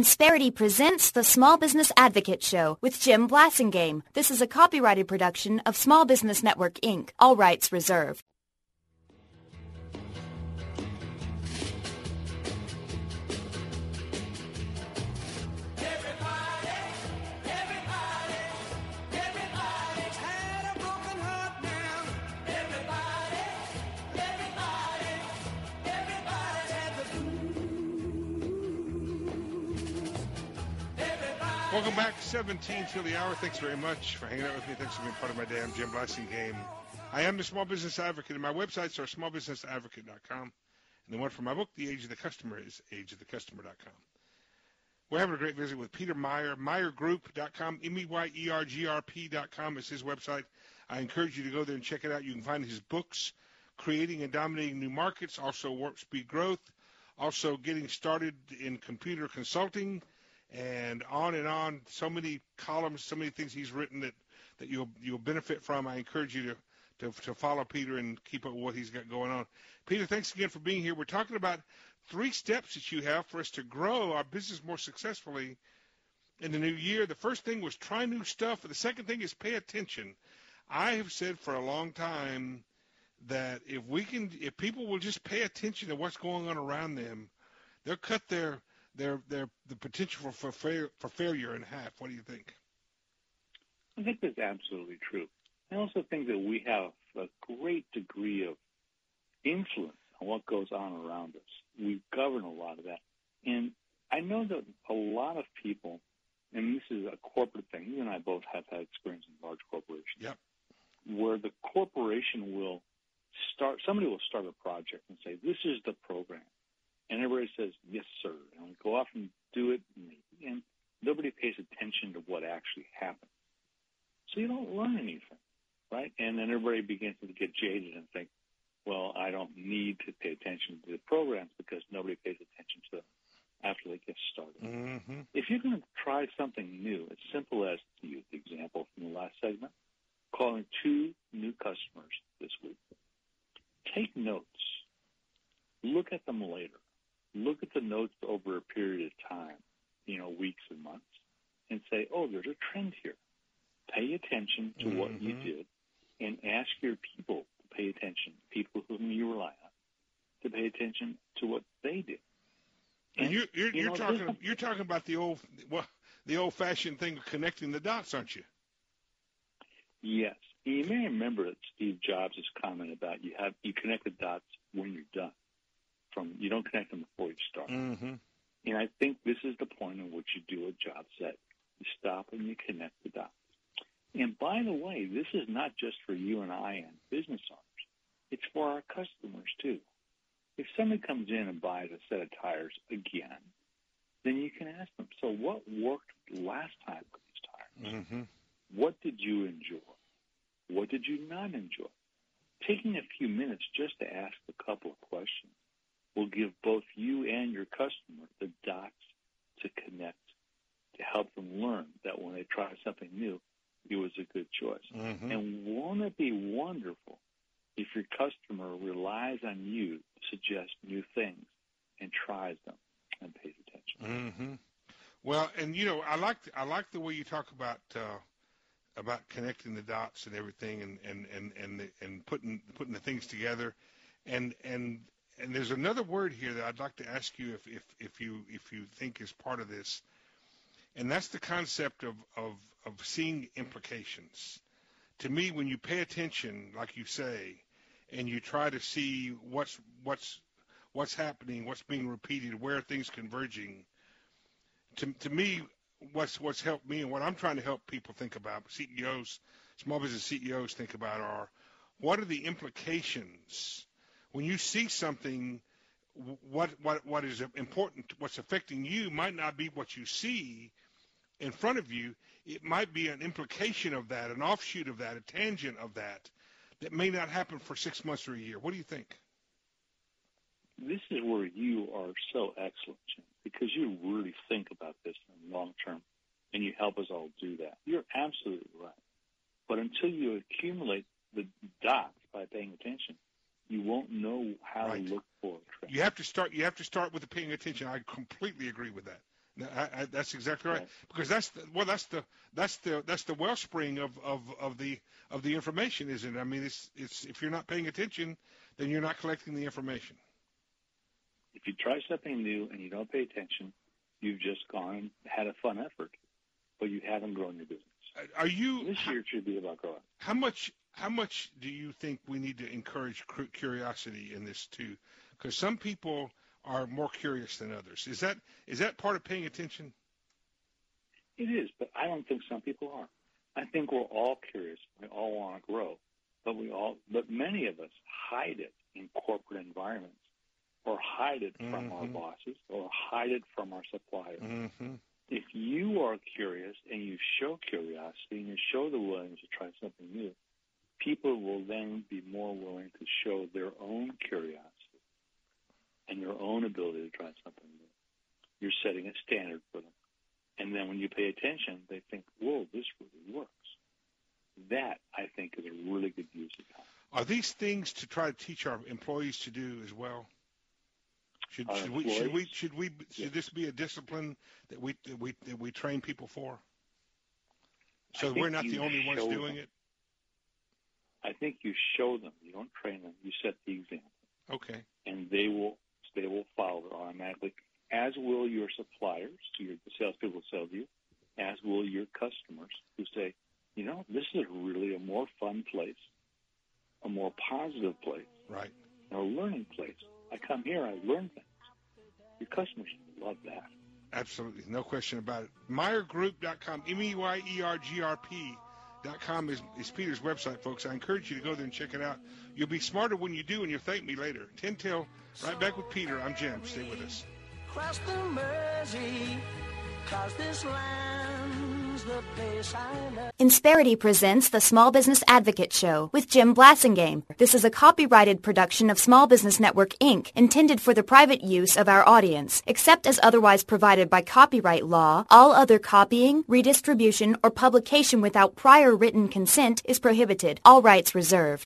Insperity presents the Small Business Advocate Show with Jim Blasingame. This is a copyrighted production of Small Business Network, Inc., all rights reserved. Welcome back, 17 till the hour. Thanks very much for hanging out with me. Thanks for being part of my day. I'm Jim Blasingame. I am the Small Business Advocate, and my websites are smallbusinessadvocate.com. And the one for my book, The Age of the Customer, is ageofthecustomer.com. We're having a great visit with Peter Meyer, meyergroup.com, MEYERGRP.com is his website. I encourage you to go there and check it out. You can find his books, Creating and Dominating New Markets, also Warp Speed Growth, also Getting Started in Computer Consulting, and on, so many columns, so many things he's written that you'll benefit from. I encourage you to follow Peter and keep up with what he's got going on. Peter, thanks again for being here. We're talking about 3 steps that you have for us to grow our business more successfully in the new year. The first thing was try new stuff. The second thing is pay attention. I have said for a long time that if people will just pay attention to what's going on around them, they'll cut the potential for failure in half. What do you think? I think that's absolutely true. I also think that we have a great degree of influence on what goes on around us. We govern a lot of that. And I know that a lot of people, and this is a corporate thing, you and I both have had experience in large corporations, yep, where the corporation somebody will start a project and say, this is the program. And everybody says, yes, sir. And we go off and do it, and nobody pays attention to what actually happened. So you don't learn anything, right? And then everybody begins to get jaded and think, well, I don't need to pay attention to the programs because nobody pays attention to them after they get started. Mm-hmm. If you're going to try something new, as simple as, to use the example from the last segment, calling 2 new customers this week, take notes. Look at them later. Look at the notes over a period of time, weeks and months, and say, oh, there's a trend here. Pay attention to what you did and ask your people to pay attention, people whom you rely on, to pay attention to what they did. And you're talking about the old-fashioned thing of connecting the dots, aren't you? Yes. You may remember Steve Jobs' comment about you connect the dots when you're done. You don't connect them before you start. Mm-hmm. And I think this is the point in which you do a job set. You stop and you connect the dots. And by the way, this is not just for you and I and business owners. It's for our customers, too. If somebody comes in and buys a set of tires again, then you can ask them, so what worked last time with these tires? Mm-hmm. What did you enjoy? What did you not enjoy? Taking a few minutes just to ask a couple of questions will give both you and your customer the dots to connect, to help them learn that when they try something new, it was a good choice. Mm-hmm. And won't it be wonderful if your customer relies on you to suggest new things and tries them and pays attention? Mm-hmm. Well, and I like the way you talk about connecting the dots and everything, and putting the things together, and there's another word here that I'd like to ask you if you think is part of this, and that's the concept of seeing implications. To me, when you pay attention, like you say, and you try to see what's happening, what's being repeated, where are things converging, to me, what's helped me and what I'm trying to help people think about, CEOs, small business CEOs think about, are what are the implications when you see something. What is important, what's affecting you might not be what you see in front of you. It might be an implication of that, an offshoot of that, a tangent of that may not happen for 6 months or a year. What do you think? This is where you are so excellent, Jim, because you really think about this in the long term, and you help us all do that. You're absolutely right. But until you accumulate the dots by paying attention, you won't know how to look for a trend. You have to start with the paying attention. I completely agree with that. No, that's exactly right. Because that's the wellspring of the information, isn't it? I mean, it's if you're not paying attention, then you're not collecting the information. If you try something new and you don't pay attention, you've just gone had a fun effort, but you haven't grown your business. This year should be about growing. How much do you think we need to encourage curiosity in this too? Because some people are more curious than others. Is that part of paying attention? It is, but I don't think some people are. I think we're all curious. We all want to grow, but many of us hide it in corporate environments, or hide it from our bosses, or hide it from our suppliers. Mm-hmm. If you are curious and you show curiosity and you show the willingness to try something new, people will then be more willing to show their own curiosity and their own ability to try something new. You're setting a standard for them. And then when you pay attention, they think, whoa, this really works. That, I think, is a really good use of time. Are these things to try to teach our employees to do as well? Should this be a discipline that we train people for? So we're not the only ones doing it? I think you show them. You don't train them. You set the example. Okay. And they will follow it automatically, as will your suppliers, the salespeople who sell to you, as will your customers who say, this is really a more fun place, a more positive place, right, and a learning place. I come here, I learn things. Your customers love that. Absolutely, no question about it. MeyerGroup.com, MEYERGRP.com is Peter's website, folks. I encourage you to go there and check it out. You'll be smarter when you do, and you'll thank me later. 10 till, right back with Peter. I'm Jim. Stay with us. Cross the Mersey, 'cause this land's the place I love. Insperity presents the Small Business Advocate Show with Jim Blassingame. This is a copyrighted production of Small Business Network, Inc., intended for the private use of our audience. Except as otherwise provided by copyright law, all other copying, redistribution, or publication without prior written consent is prohibited. All rights reserved.